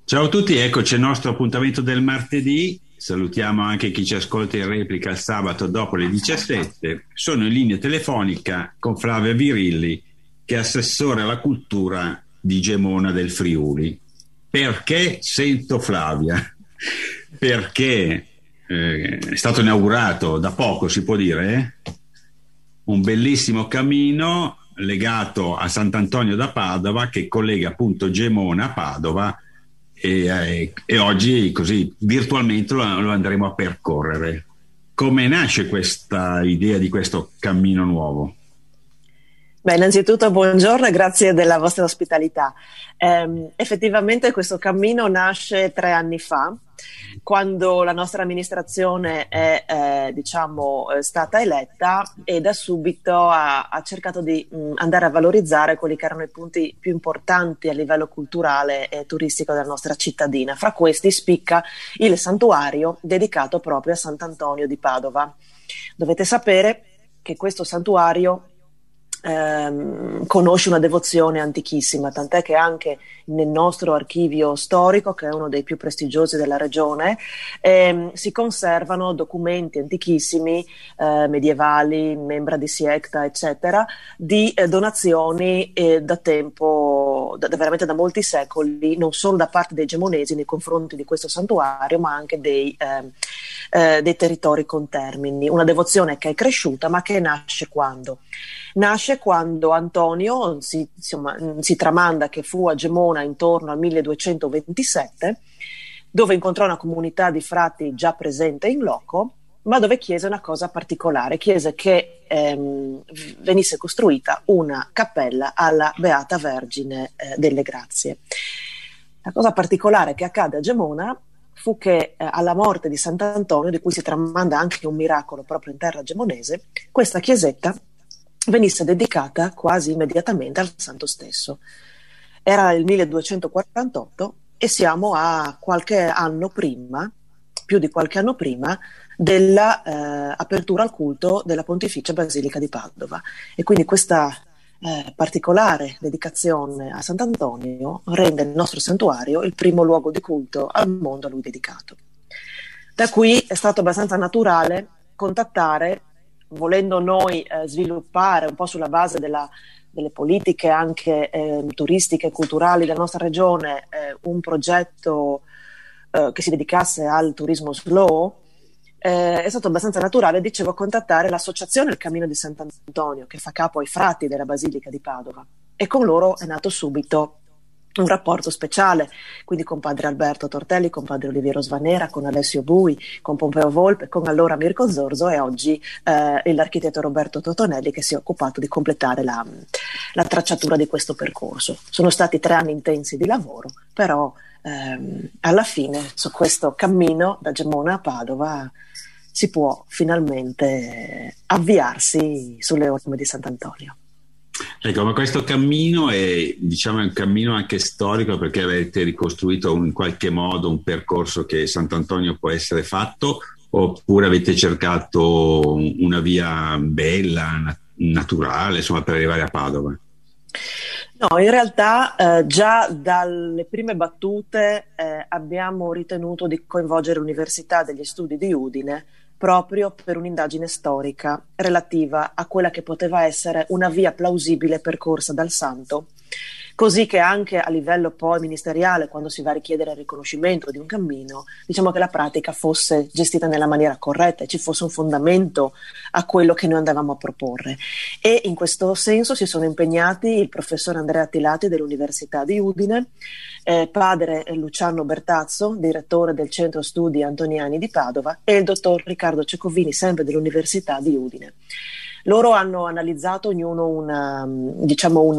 Ciao a tutti, eccoci al nostro appuntamento del martedì. Salutiamo anche chi ci ascolta in replica il sabato dopo le 17. Sono in linea telefonica con Flavia Virilli, che è assessore alla cultura di Gemona del Friuli. Perché sento Flavia? Perché è stato inaugurato da poco, si può dire, un bellissimo cammino legato a Sant'Antonio da Padova che collega appunto Gemona a Padova e oggi così virtualmente lo andremo a percorrere. Come nasce questa idea di questo cammino nuovo? Beh, innanzitutto buongiorno e grazie della vostra ospitalità. Effettivamente questo cammino nasce 3 anni fa, quando la nostra amministrazione è stata eletta, e da subito ha cercato di andare a valorizzare quelli che erano i punti più importanti a livello culturale e turistico della nostra cittadina. Fra questi spicca il santuario dedicato proprio a Sant'Antonio di Padova. Dovete sapere che questo santuario conosce una devozione antichissima, tant'è che anche nel nostro archivio storico, che è uno dei più prestigiosi della regione, si conservano documenti antichissimi, medievali, membra di Siecta, eccetera, di donazioni da tempo, veramente da molti secoli, non solo da parte dei gemonesi nei confronti di questo santuario, ma anche dei territori contermini. Una devozione che è cresciuta, ma che nasce quando? Nasce quando Antonio si tramanda che fu a Gemona intorno al 1227, dove incontrò una comunità di frati già presente in loco, ma dove chiese una cosa particolare, chiese che venisse costruita una cappella alla Beata Vergine delle Grazie. La cosa particolare che accade a Gemona fu che alla morte di Sant'Antonio, di cui si tramanda anche un miracolo proprio in terra gemonese, questa chiesetta venisse dedicata quasi immediatamente al santo stesso. Era il 1248 e siamo a qualche anno prima, più di qualche anno prima, della apertura al culto della Pontificia Basilica di Padova. E quindi questa particolare dedicazione a Sant'Antonio rende il nostro santuario il primo luogo di culto al mondo a lui dedicato. Da qui è stato abbastanza naturale contattare, volendo noi sviluppare un po' sulla base delle politiche anche turistiche e culturali della nostra regione, un progetto che si dedicasse al turismo slow. È stato abbastanza naturale, dicevo, contattare l'associazione Il Cammino di Sant'Antonio, che fa capo ai frati della Basilica di Padova, e con loro è nato subito un rapporto speciale, quindi con padre Alberto Tortelli, con padre Oliviero Svanera, con Alessio Bui, con Pompeo Volpe, con allora Mirko Zorzo, e oggi l'architetto Roberto Totonelli, che si è occupato di completare la tracciatura di questo percorso. Sono stati 3 anni intensi di lavoro, però alla fine su questo cammino da Gemona a Padova si può finalmente avviarsi sulle orme di Sant'Antonio. Ecco, ma questo cammino è, diciamo, è un cammino anche storico, perché avete ricostruito in qualche modo un percorso che Sant'Antonio può essere fatto, oppure avete cercato una via bella, naturale, insomma, per arrivare a Padova? No, in realtà già dalle prime battute abbiamo ritenuto di coinvolgere l'Università degli Studi di Udine proprio per un'indagine storica relativa a quella che poteva essere una via plausibile percorsa dal santo, così che anche a livello poi ministeriale, quando si va a richiedere il riconoscimento di un cammino, diciamo che la pratica fosse gestita nella maniera corretta e ci fosse un fondamento a quello che noi andavamo a proporre. E in questo senso si sono impegnati il professor Andrea Attilati dell'Università di Udine, padre Luciano Bertazzo, direttore del Centro Studi Antoniani di Padova, e il dottor Riccardo Cecovini, sempre dell'Università di Udine. Loro hanno analizzato ognuno un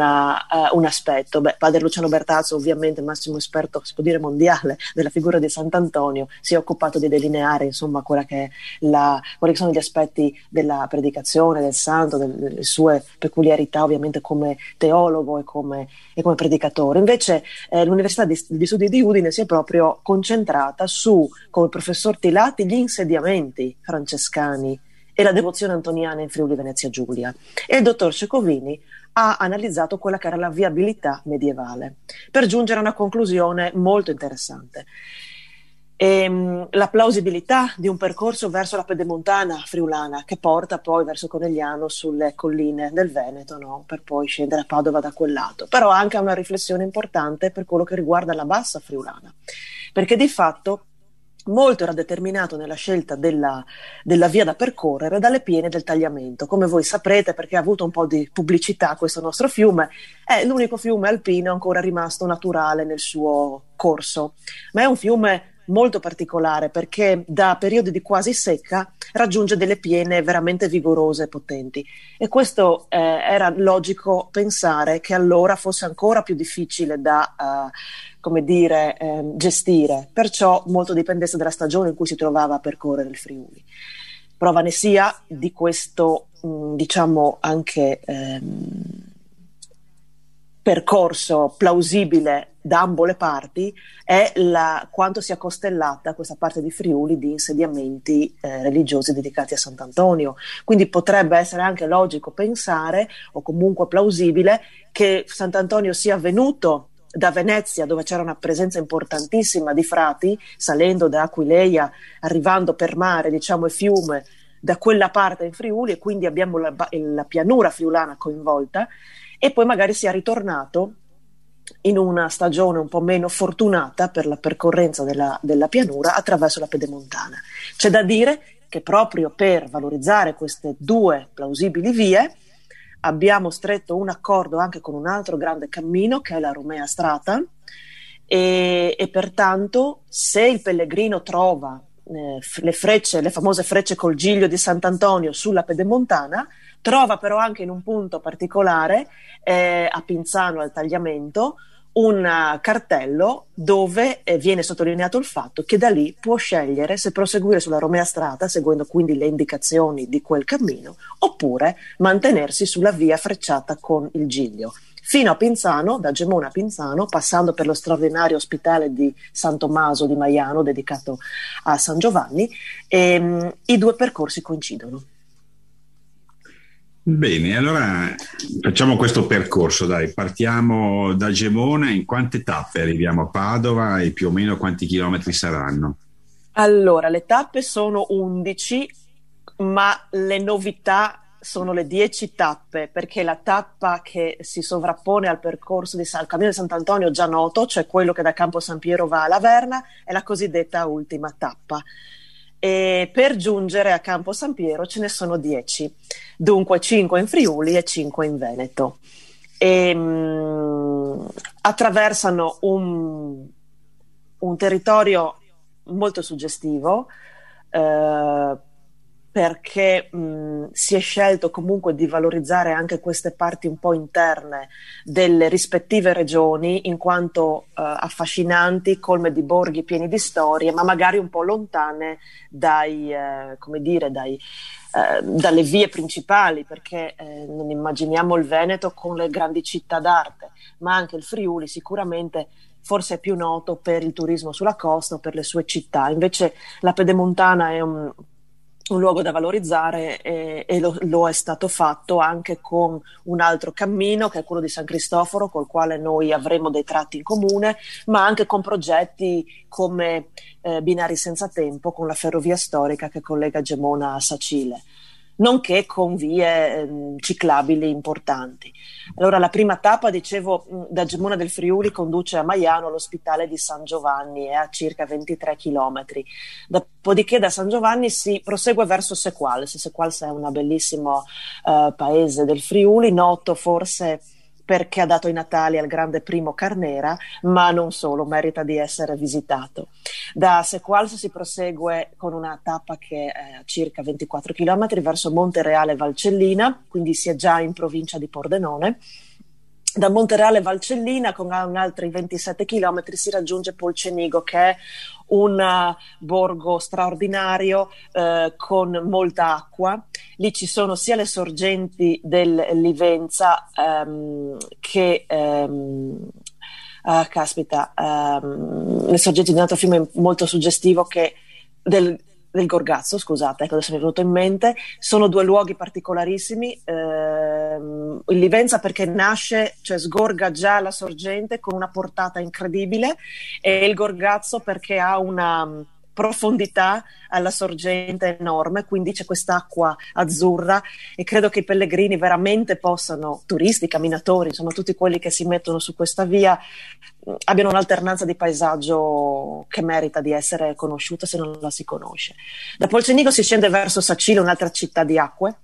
aspetto. Padre Luciano Bertazzo, ovviamente massimo esperto, si può dire mondiale, della figura di Sant'Antonio, si è occupato di delineare insomma quella che è quelli che sono gli aspetti della predicazione del santo, delle sue peculiarità ovviamente come teologo e come predicatore. Invece l'Università di Studi di Udine si è proprio concentrata su, con il professor Tilati, gli insediamenti francescani e la devozione antoniana in Friuli Venezia Giulia, e il dottor Cecovini ha analizzato quella che era la viabilità medievale, per giungere a una conclusione molto interessante. La plausibilità di un percorso verso la pedemontana friulana che porta poi verso Conegliano sulle colline del Veneto, no? Per poi scendere a Padova da quel lato. Però anche una riflessione importante per quello che riguarda la bassa friulana, perché di fatto molto era determinato nella scelta della via da percorrere dalle piene del Tagliamento. Come voi saprete, perché ha avuto un po' di pubblicità questo nostro fiume, è l'unico fiume alpino ancora rimasto naturale nel suo corso, ma è un fiume molto particolare perché da periodi di quasi secca raggiunge delle piene veramente vigorose e potenti, e questo era logico pensare che allora fosse ancora più difficile da come dire, gestire, perciò molto dipendesse dalla stagione in cui si trovava a percorrere il Friuli. Prova ne sia di questo diciamo anche percorso plausibile da ambo le parti è quanto sia costellata questa parte di Friuli di insediamenti religiosi dedicati a Sant'Antonio. Quindi potrebbe essere anche logico pensare, o comunque plausibile, che Sant'Antonio sia venuto da Venezia, dove c'era una presenza importantissima di frati, salendo da Aquileia, arrivando per mare, diciamo, e fiume, da quella parte in Friuli, e quindi abbiamo la pianura friulana coinvolta, e poi magari sia ritornato in una stagione un po' meno fortunata per la percorrenza della pianura attraverso la pedemontana. C'è da dire che proprio per valorizzare queste due plausibili vie abbiamo stretto un accordo anche con un altro grande cammino che è la Romea Strata, e pertanto se il pellegrino trova le famose frecce col giglio di Sant'Antonio sulla pedemontana, trova però anche in un punto particolare a Pinzano al Tagliamento un cartello dove viene sottolineato il fatto che da lì può scegliere se proseguire sulla Romea Strata, seguendo quindi le indicazioni di quel cammino, oppure mantenersi sulla via frecciata con il giglio fino a Pinzano, da Gemona a Pinzano, passando per lo straordinario ospitale di San Tommaso di Maiano dedicato a San Giovanni, e i due percorsi coincidono. Bene, allora facciamo questo percorso, dai, partiamo da Gemona. In quante tappe arriviamo a Padova e più o meno quanti chilometri saranno? Allora, le tappe sono 11, ma le novità sono le 10 tappe, perché la tappa che si sovrappone al percorso al Cammino di Sant'Antonio già noto, cioè quello che da Campo San Piero va a Laverna, è la cosiddetta ultima tappa. E per giungere a Campo San Piero ce ne sono 10, dunque 5 in Friuli e 5 in Veneto. Attraversano un territorio molto suggestivo, perché si è scelto comunque di valorizzare anche queste parti un po' interne delle rispettive regioni, in quanto affascinanti, colme di borghi pieni di storie, ma magari un po' lontane dalle vie principali, perché non immaginiamo il Veneto con le grandi città d'arte, ma anche il Friuli sicuramente forse è più noto per il turismo sulla costa o per le sue città. Invece la pedemontana è un luogo da valorizzare, e lo è stato fatto anche con un altro cammino che è quello di San Cristoforo, col quale noi avremo dei tratti in comune, ma anche con progetti come Binari Senza Tempo, con la ferrovia storica che collega Gemona a Sacile, nonché con vie ciclabili importanti. Allora la prima tappa, dicevo, da Gemona del Friuli conduce a Maiano, all'ospitale di San Giovanni, è a circa 23 chilometri. Dopodiché da San Giovanni si prosegue verso Sequals. Sequals è un bellissimo paese del Friuli, noto forse perché ha dato i natali al grande Primo Carnera, ma non solo, merita di essere visitato. Da Sequals si prosegue con una tappa che è a circa 24 km verso Montereale Valcellina, quindi si è già in provincia di Pordenone. Da Montereale Valcellina, con altri 27 km, si raggiunge Polcenigo, che è un borgo straordinario con molta acqua. Lì ci sono sia le sorgenti del Livenza che le sorgenti di un altro fiume molto suggestivo, che del del Gorgazzo, scusate, ecco, adesso mi è venuto in mente. Sono due luoghi particolarissimi. Il Livenza perché nasce, cioè sgorga già la sorgente con una portata incredibile, e il Gorgazzo perché ha una profondità alla sorgente enorme, quindi c'è quest'acqua azzurra, e credo che i pellegrini veramente possano, turisti, camminatori, insomma tutti quelli che si mettono su questa via, abbiano un'alternanza di paesaggio che merita di essere conosciuta se non la si conosce. Da Polcenigo si scende verso Sacile, un'altra città di acque,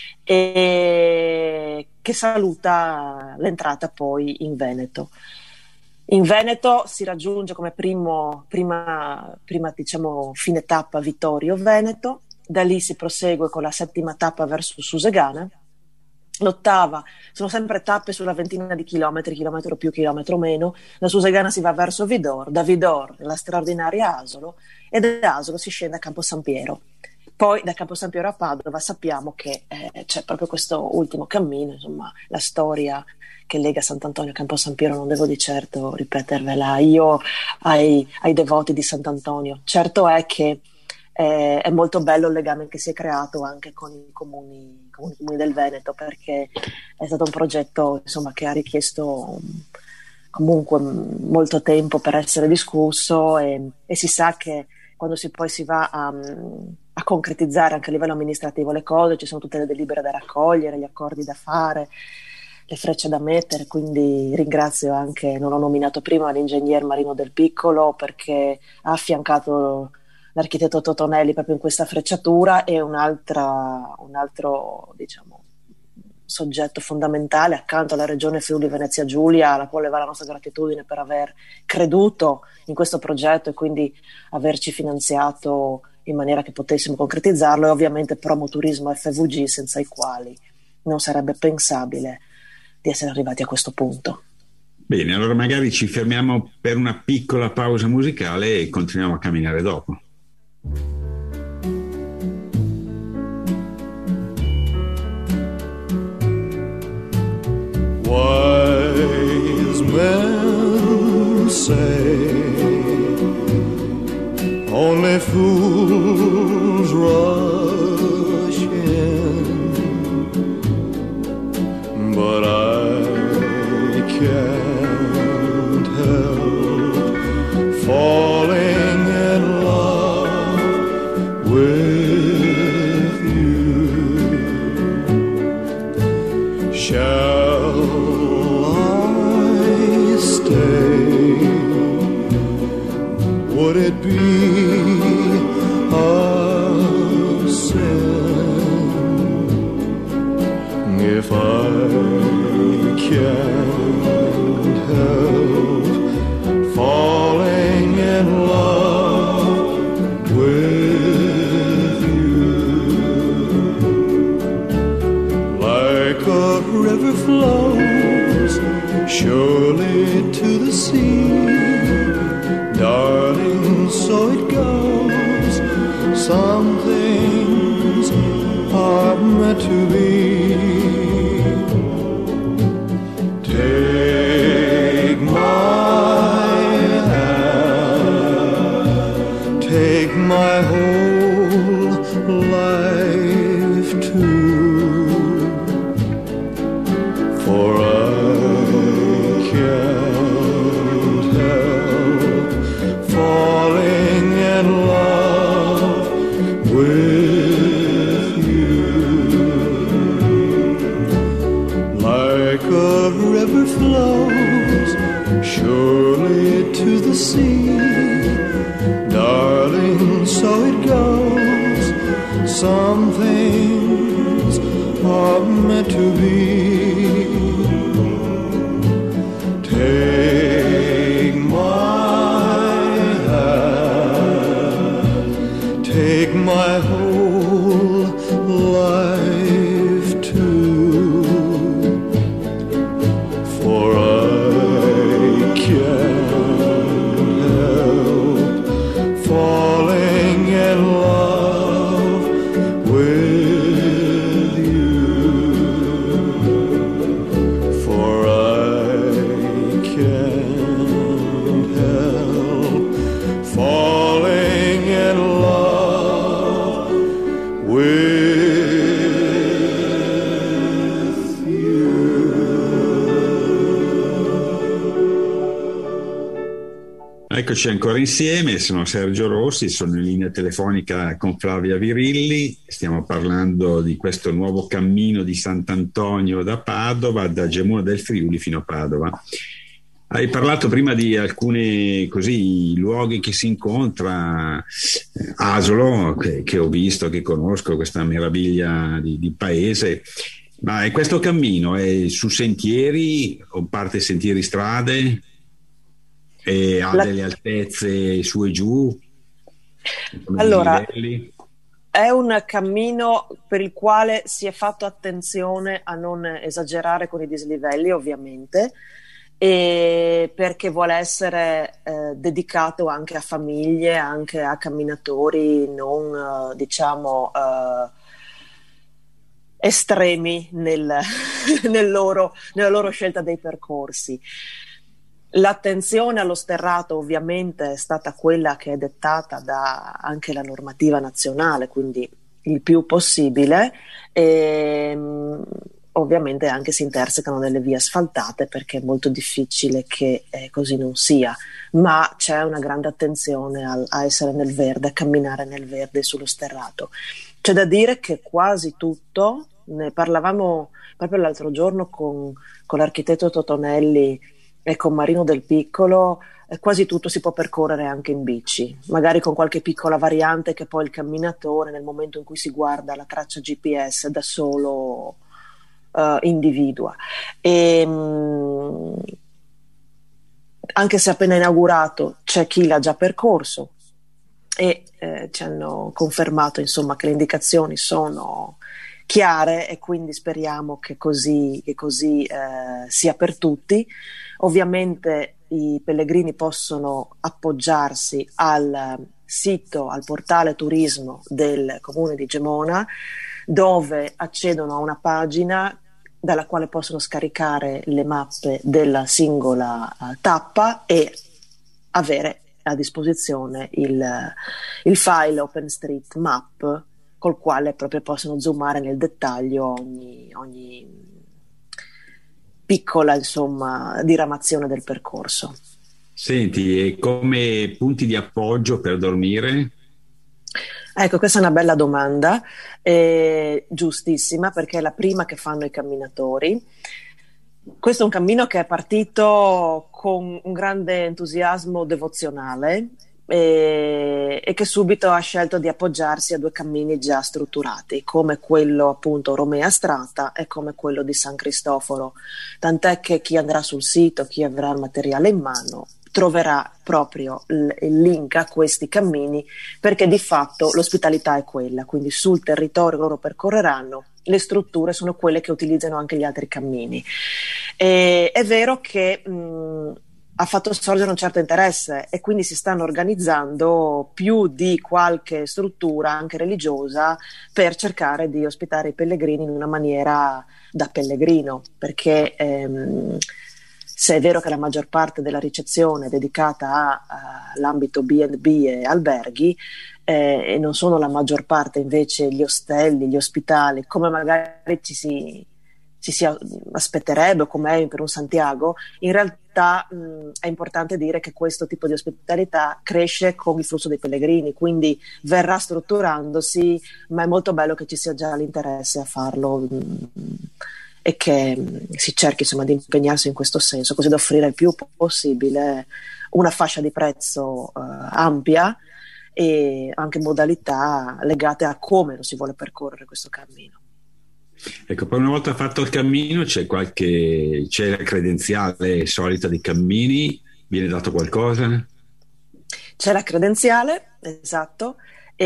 e che saluta l'entrata poi in Veneto. In Veneto si raggiunge come prima diciamo fine tappa Vittorio Veneto, da lì si prosegue con la 7ª tappa verso Susegana, l'8ª sono sempre tappe sulla ventina di chilometri, chilometro più, chilometro meno. Da Susegana si va verso Vidor, da Vidor la straordinaria Asolo, e da Asolo si scende a Campo San Piero. Poi da Campo San Piero a Padova sappiamo che c'è proprio questo ultimo cammino, insomma la storia che lega Sant'Antonio a Campo San Piero non devo di certo ripetervela io ai devoti di Sant'Antonio. Certo è che è molto bello il legame che si è creato anche con i comuni del Veneto, perché è stato un progetto, insomma, che ha richiesto comunque molto tempo per essere discusso, e si sa che quando poi si va a concretizzare anche a livello amministrativo le cose, ci sono tutte le delibere da raccogliere, gli accordi da fare, le frecce da mettere, quindi ringrazio anche, non l'ho nominato prima, l'ingegner Marino Del Piccolo, perché ha affiancato l'architetto Totonelli proprio in questa frecciatura, e un altro diciamo soggetto fondamentale accanto alla Regione Friuli Venezia Giulia, alla quale va la nostra gratitudine per aver creduto in questo progetto e quindi averci finanziato in maniera che potessimo concretizzarlo, e ovviamente Promoturismo FVG, senza i quali non sarebbe pensabile di essere arrivati a questo punto. Bene, allora magari ci fermiamo per una piccola pausa musicale e continuiamo a camminare dopo. Wise men say only fools rush in, but I can't help falling in love with you. Shall I stay? Would it be a sin if I can't help falling in love with you? Like a river flows surely to the sea, darling, so it goes. Some things are meant to be. Take my hand, take my whole life too, for I can't help falling in love with you. Like a river flows surely to the sea, darling, so it goes. Some things are meant to be. Take my hand, take my whole life too, for I can't help falling in love with you. Eccoci ancora insieme, sono Sergio Rossi, sono in linea telefonica con Flavia Virilli, stiamo parlando di questo nuovo cammino di Sant'Antonio da Padova, da Gemona del Friuli fino a Padova. Hai parlato prima di alcuni così luoghi che si incontra, Asolo, che ho visto, che conosco, questa meraviglia di paese. Ma questo cammino è su sentieri o parte sentieri strade? E ha delle altezze su e giù? Allora, è un cammino per il quale si è fatto attenzione a non esagerare con i dislivelli, ovviamente, e perché vuole essere dedicato anche a famiglie, anche a camminatori non diciamo estremi nella loro scelta dei percorsi. L'attenzione allo sterrato ovviamente è stata quella che è dettata da anche la normativa nazionale, quindi il più possibile, e ovviamente anche si intersecano nelle vie asfaltate perché è molto difficile che così non sia, ma c'è una grande attenzione a essere nel verde, a camminare nel verde sullo sterrato. C'è da dire che quasi tutto, ne parlavamo proprio l'altro giorno con l'architetto Totonelli e con Marino Del Piccolo, quasi tutto si può percorrere anche in bici, magari con qualche piccola variante che poi il camminatore nel momento in cui si guarda la traccia GPS da solo individua. Anche se appena inaugurato c'è chi l'ha già percorso e ci hanno confermato insomma che le indicazioni sono chiare e quindi speriamo che così sia per tutti. Ovviamente i pellegrini possono appoggiarsi al sito, al portale turismo del comune di Gemona, dove accedono a una pagina dalla quale possono scaricare le mappe della singola tappa e avere a disposizione il file OpenStreetMap col quale proprio possono zoomare nel dettaglio ogni piccola insomma diramazione del percorso. Senti, e come punti di appoggio per dormire? Ecco, questa è una bella domanda, giustissima, perché è la prima che fanno i camminatori. Questo è un cammino che è partito con un grande entusiasmo devozionale e che subito ha scelto di appoggiarsi a due cammini già strutturati, come quello appunto Romea Strata e come quello di San Cristoforo, tant'è che chi andrà sul sito, chi avrà il materiale in mano, troverà proprio il link a questi cammini, perché di fatto l'ospitalità è quella, quindi sul territorio loro percorreranno, le strutture sono quelle che utilizzano anche gli altri cammini. È vero che ha fatto sorgere un certo interesse e quindi si stanno organizzando più di qualche struttura anche religiosa per cercare di ospitare i pellegrini in una maniera da pellegrino, perché se è vero che la maggior parte della ricezione è dedicata all'ambito B&B e alberghi, e non sono la maggior parte invece gli ostelli, gli ospitali, come magari ci si aspetterebbe, come è per un Santiago, in realtà è importante dire che questo tipo di ospitalità cresce con il flusso dei pellegrini, quindi verrà strutturandosi, ma è molto bello che ci sia già l'interesse a farlo e che si cerchi insomma di impegnarsi in questo senso, così da offrire il più possibile una fascia di prezzo ampia e anche modalità legate a come lo si vuole percorrere questo cammino. Ecco, poi una volta fatto il cammino c'è la credenziale solita dei cammini, viene dato qualcosa? C'è la credenziale, esatto,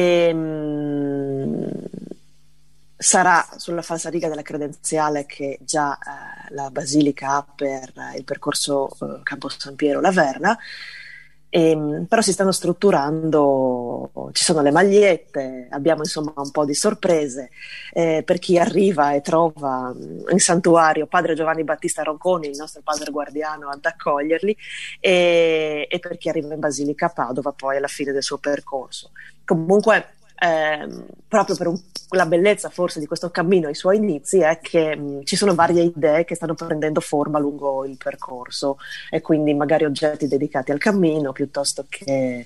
e sarà sulla falsariga della credenziale che già la Basilica ha per il percorso Campo San Piero Laverna. Però si stanno strutturando, ci sono le magliette, abbiamo insomma un po' di sorprese per chi arriva e trova in santuario Padre Giovanni Battista Ronconi, il nostro padre guardiano, ad accoglierli, e per chi arriva in Basilica a Padova poi alla fine del suo percorso. Comunque proprio per la bellezza forse di questo cammino ai suoi inizi è che ci sono varie idee che stanno prendendo forma lungo il percorso, e quindi magari oggetti dedicati al cammino piuttosto che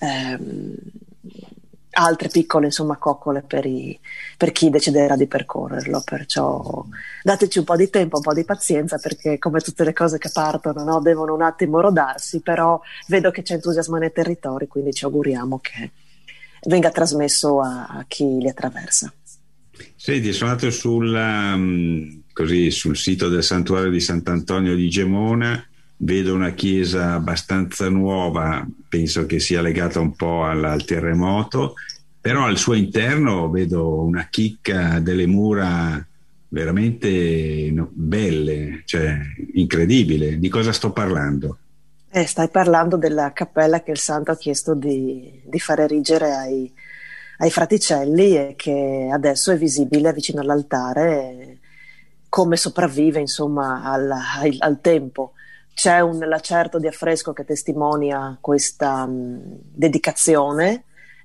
altre piccole, insomma, coccole per chi deciderà di percorrerlo. Perciò dateci un po' di tempo, un po' di pazienza, perché come tutte le cose che partono, no, devono un attimo rodarsi, però vedo che c'è entusiasmo nei territori, quindi ci auguriamo che venga trasmesso a chi li attraversa. Senti, sono andato sul sito del santuario di Sant'Antonio di Gemona, vedo una chiesa abbastanza nuova, penso che sia legata un po' al terremoto, però al suo interno vedo una chicca, delle mura veramente belle, cioè incredibile. Di cosa sto parlando? Stai parlando della cappella che il santo ha chiesto di far erigere ai fraticelli, e che adesso è visibile vicino all'altare, come sopravvive, insomma, al tempo. C'è un lacerto di affresco che testimonia questa dedicazione,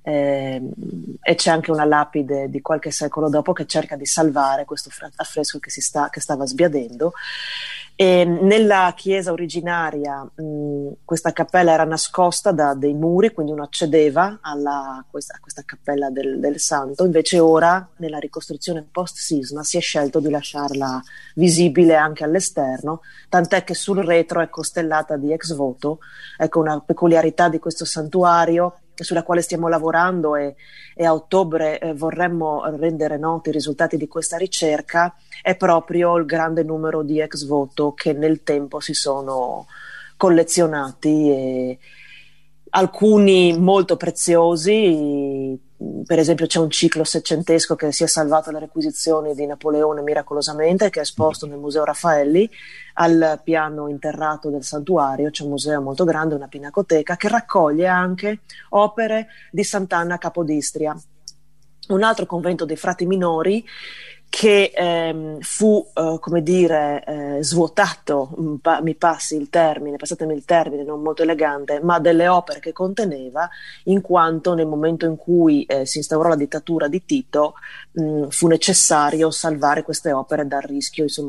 e c'è anche una lapide di qualche secolo dopo che cerca di salvare questo affresco che stava sbiadendo. E nella chiesa originaria questa cappella era nascosta da dei muri, quindi uno accedeva a questa cappella del santo. Invece ora, nella ricostruzione post-sisma, si è scelto di lasciarla visibile anche all'esterno, tant'è che sul retro è costellata di ex voto. Ecco, una peculiarità di questo santuario sulla quale stiamo lavorando, e a ottobre vorremmo rendere noti i risultati di questa ricerca, è proprio il grande numero di ex voto che nel tempo si sono collezionati, e alcuni molto preziosi. Per esempio c'è un ciclo seicentesco che si è salvato alle requisizioni di Napoleone miracolosamente, che è esposto nel Museo Raffaelli al piano interrato del santuario. C'è un museo molto grande, una pinacoteca, che raccoglie anche opere di Sant'Anna Capodistria, un altro convento dei frati minori che fu, come dire, svuotato, mi passi il termine, passatemi il termine, non molto elegante, ma delle opere che conteneva, in quanto nel momento in cui si instaurò la dittatura di Tito fu necessario salvare queste opere dal rischio, insomma,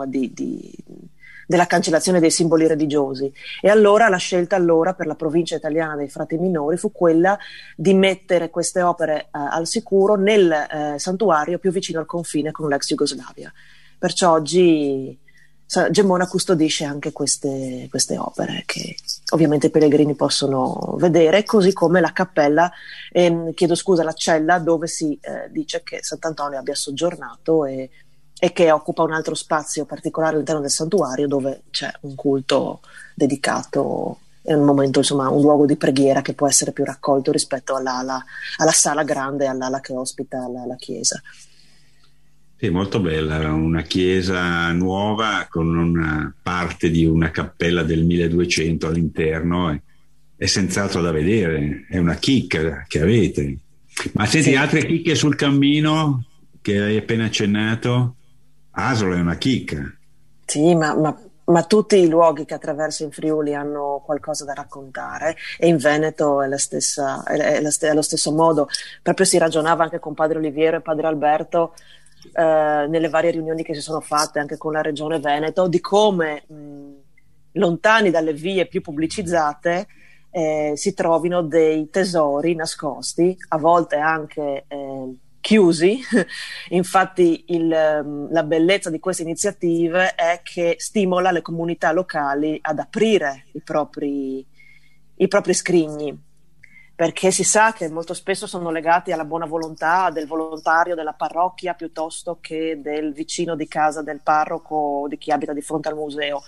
della cancellazione dei simboli religiosi. E allora la scelta per la provincia italiana dei frati minori fu quella di mettere queste opere al sicuro nel santuario più vicino al confine con l'ex Jugoslavia. Perciò oggi Gemona custodisce anche queste opere, che ovviamente i pellegrini possono vedere, così come la cappella, la cella dove si dice che Sant'Antonio abbia soggiornato, e che occupa un altro spazio particolare all'interno del santuario, dove c'è un culto dedicato, è un momento, insomma, un luogo di preghiera che può essere più raccolto rispetto alla sala grande, all'ala che ospita la chiesa. Sì, molto bella, una chiesa nuova con una parte di una cappella del 1200 all'interno, è senz'altro da vedere, è una chicca che avete. Ma senti, Sì. altre chicche sul cammino che hai appena accennato? Asola è una chicca. Sì, ma tutti i luoghi che attraverso in Friuli hanno qualcosa da raccontare, e in Veneto è lo stesso modo. Proprio si ragionava anche con padre Oliviero e padre Alberto, nelle varie riunioni che si sono fatte anche con la regione Veneto, di come lontani dalle vie più pubblicizzate si trovino dei tesori nascosti, a volte anche chiusi. Infatti la bellezza di queste iniziative è che stimola le comunità locali ad aprire i propri scrigni, perché si sa che molto spesso sono legati alla buona volontà del volontario della parrocchia piuttosto che del vicino di casa del parroco o di chi abita di fronte al museo.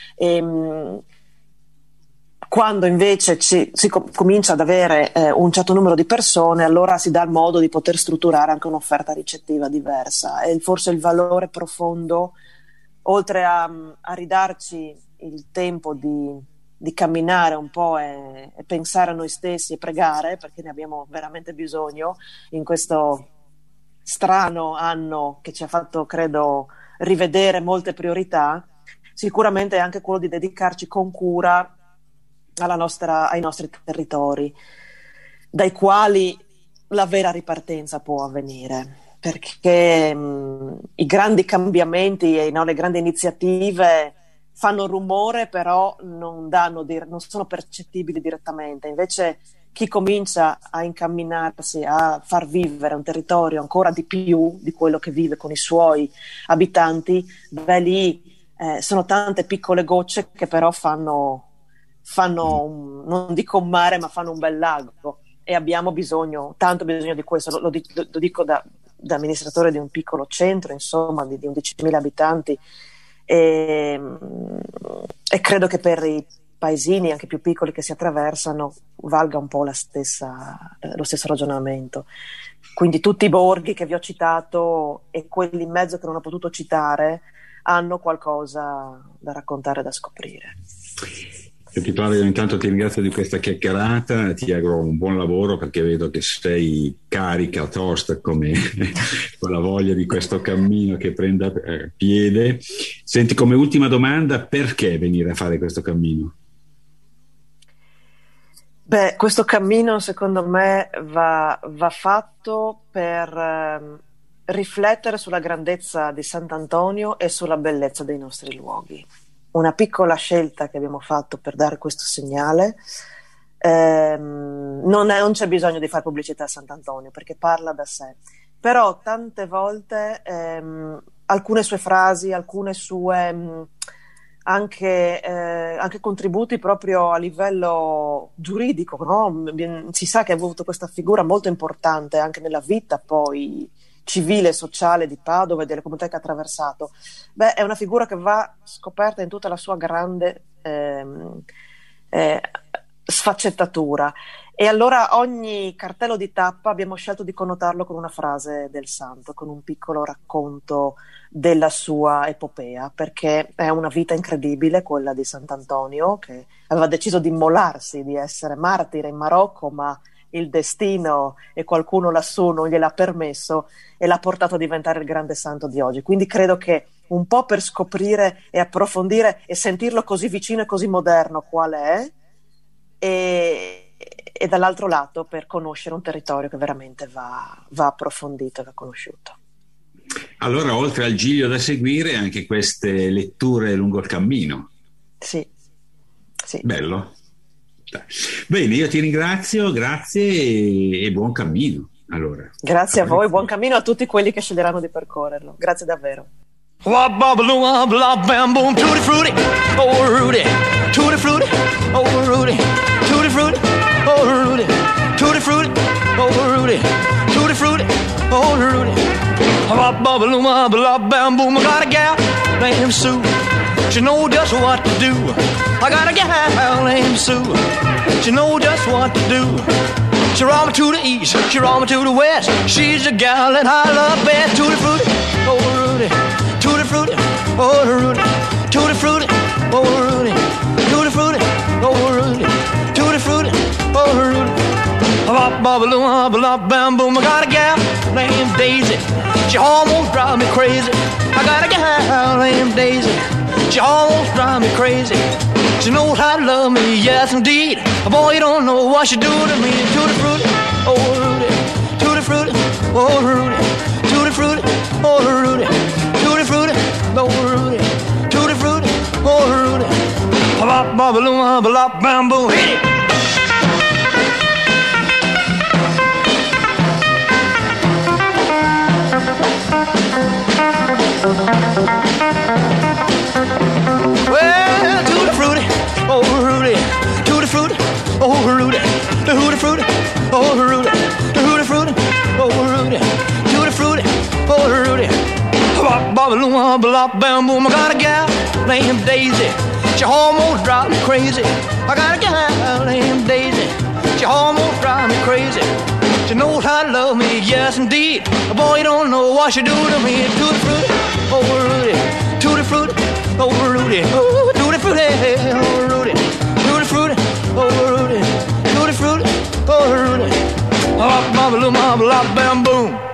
Quando invece si comincia ad avere un certo numero di persone, allora si dà il modo di poter strutturare anche un'offerta ricettiva diversa. E forse il valore profondo, oltre a ridarci il tempo di camminare un po' e pensare a noi stessi e pregare, perché ne abbiamo veramente bisogno in questo strano anno che ci ha fatto, credo, rivedere molte priorità, sicuramente è anche quello di dedicarci con cura ai nostri territori, dai quali la vera ripartenza può avvenire, perché i grandi cambiamenti e le grandi iniziative fanno rumore, però non sono percettibili direttamente. Invece chi comincia a incamminarsi a far vivere un territorio ancora di più di quello che vive con i suoi abitanti, beh, lì sono tante piccole gocce che però fanno non dico un mare, ma fanno un bel lago, e abbiamo tanto bisogno di questo. Lo dico da amministratore di un piccolo centro, insomma, di 11.000 abitanti, e credo che per i paesini anche più piccoli che si attraversano valga un po' lo stesso ragionamento. Quindi tutti i borghi che vi ho citato e quelli in mezzo che non ho potuto citare hanno qualcosa da raccontare, da scoprire. Claudio, intanto ti ringrazio di questa chiacchierata, ti auguro un buon lavoro, perché vedo che sei carica, tosta, come con la voglia di questo cammino che prenda piede. Senti, come ultima domanda, perché venire a fare questo cammino? Beh, questo cammino secondo me va fatto per riflettere sulla grandezza di Sant'Antonio e sulla bellezza dei nostri luoghi. Una piccola scelta che abbiamo fatto per dare questo segnale. Non c'è bisogno di fare pubblicità a Sant'Antonio, perché parla da sé, però tante volte alcune sue frasi, alcune sue anche contributi proprio a livello giuridico, no? Si sa che ha avuto questa figura molto importante anche nella vita poi civile e sociale di Padova e delle comunità che ha attraversato. Beh, è una figura che va scoperta in tutta la sua grande sfaccettatura, e allora ogni cartello di tappa abbiamo scelto di connotarlo con una frase del santo, con un piccolo racconto della sua epopea, perché è una vita incredibile quella di Sant'Antonio, che aveva deciso di immolarsi, di essere martire in Marocco, ma il destino e qualcuno lassù non gliel'ha permesso e l'ha portato a diventare il grande santo di oggi. Quindi credo che un po' per scoprire e approfondire e sentirlo così vicino e così moderno qual è, e dall'altro lato per conoscere un territorio che veramente va approfondito e va conosciuto. Allora, oltre al Giglio da seguire, anche queste letture lungo il cammino. Sì. Bello. Bene, io ti ringrazio, grazie e buon cammino. Allora, grazie a voi, buon cammino a tutti quelli che sceglieranno di percorrerlo. Grazie davvero. Tutti frutti, oh Rudy, tutti frutti, oh Rudy, tutti frutti, oh Rudy, tutti frutti, oh Rudy, tutti frutti, oh Rudy. Bam boom, I got a gal named Sue. She knows just what to do. I got a gal named Sue. She knows just what to do. She roll me to the east, she roll me to the west. She's a gal that I love best. Tutti frutti, oh Rudy, tutti frutti, oh Rudy, tutti frutti, oh Rudy, tutti frutti, oh Rudy, tutti frutti, oh Rudy. Bam boom, I got a gal named Daisy. She almost drives me crazy. I got a gal named Daisy. She almost drives me crazy. She knows how to love me, yes indeed. Boy, you don't know what she do to me. Tutti frutti, oh Rudy, tutti frutti, oh Rudy, tutti frutti, oh Rudy, tutti frutti, oh Rudy, tutti frutti, oh Rudy. Bam boom, hit it. Well, tutti frutti, oh Rudy, tutti frutti, oh Rudy, tutti frutti, oh Rudy, tutti frutti, oh Rudy, tutti frutti, oh Rudy. Bam boom, I got a gal named Daisy. She almost drives me crazy. I got a gal named Daisy. She almost drives me crazy. She knows how to love me, yes indeed. Boy, you don't know what she do to me. Tutti frutti, oh Rudy, tutti frutti, oh Rudy, oh tutti frutti, oh Rudy, tutti frutti, oh Rudy, tutti frutti, oh Rudy. Bam boom.